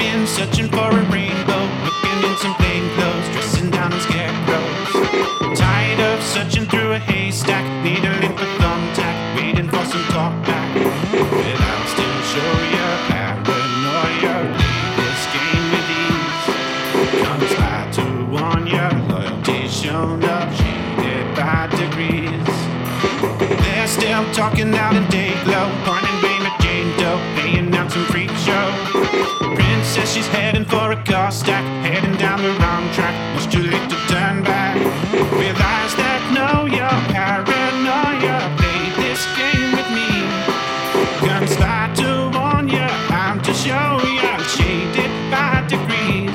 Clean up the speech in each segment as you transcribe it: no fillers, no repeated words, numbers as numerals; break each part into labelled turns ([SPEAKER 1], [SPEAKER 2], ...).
[SPEAKER 1] been searching for a rainbow, looking in some plain clothes, dressing down on scarecrows. Tired of searching through a haystack, needling for thumbtack, waiting for some talk back. But I'll still show you paranoia, play this game with ease. Comes by to warn you, loyalty shown up, shaded by degrees. They're still talking out in day glow, pointing blame at Jane Doe, laying out some freak show. Princess, she's heading for a car stack, heading down the wrong track. It's too late to turn back. Realize that no, you're paranoia. Play this game with me. Guns fly to warn you, I'm to show you, shaded by degrees.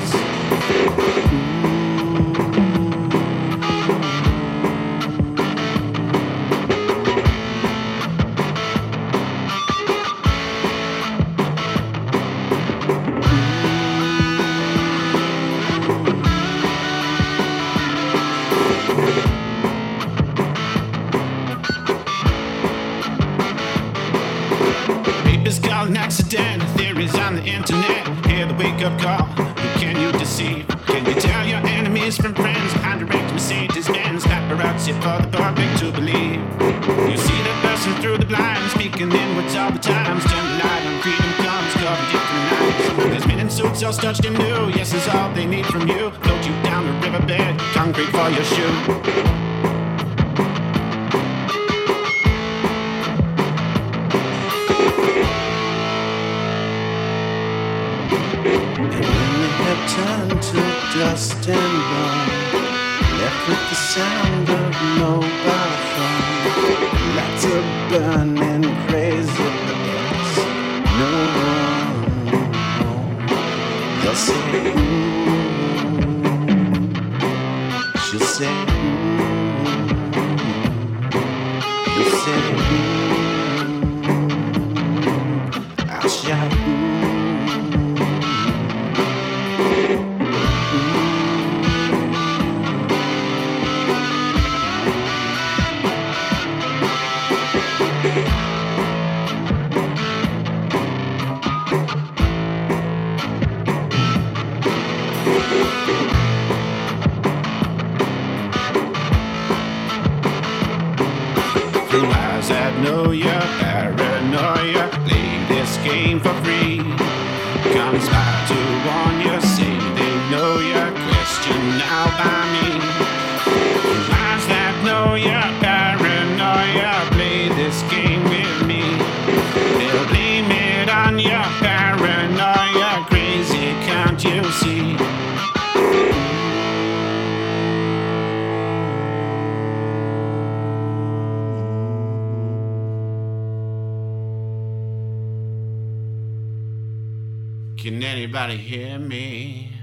[SPEAKER 1] Papers call an accident, theories on the internet. Hear the wake-up call, who can you deceive? Can you tell your enemies from friends? Behind direct Mercedes-Benz, paparazzi for the public to believe. You see the person through the blinds, speaking in words all the times. Turn the light on, freedom comes, covered different nights. There's men in suits all starched and new, yes is all they need from you. Float you down the riverbed, concrete for your shoe.
[SPEAKER 2] And when they have turned to dust and bone, left with the sound of mobile phone, lots of burning crazy lights. No one home. They'll say, she'll say, you'll say, I'll shout.
[SPEAKER 1] Through eyes that know you're paranoia, play this game for free. Comes by to warn you, say they know you're questioned now by me. Through eyes that know you're paranoia, play this game with me. They'll blame it on your paranoia, crazy, can't you see? Can anybody hear me?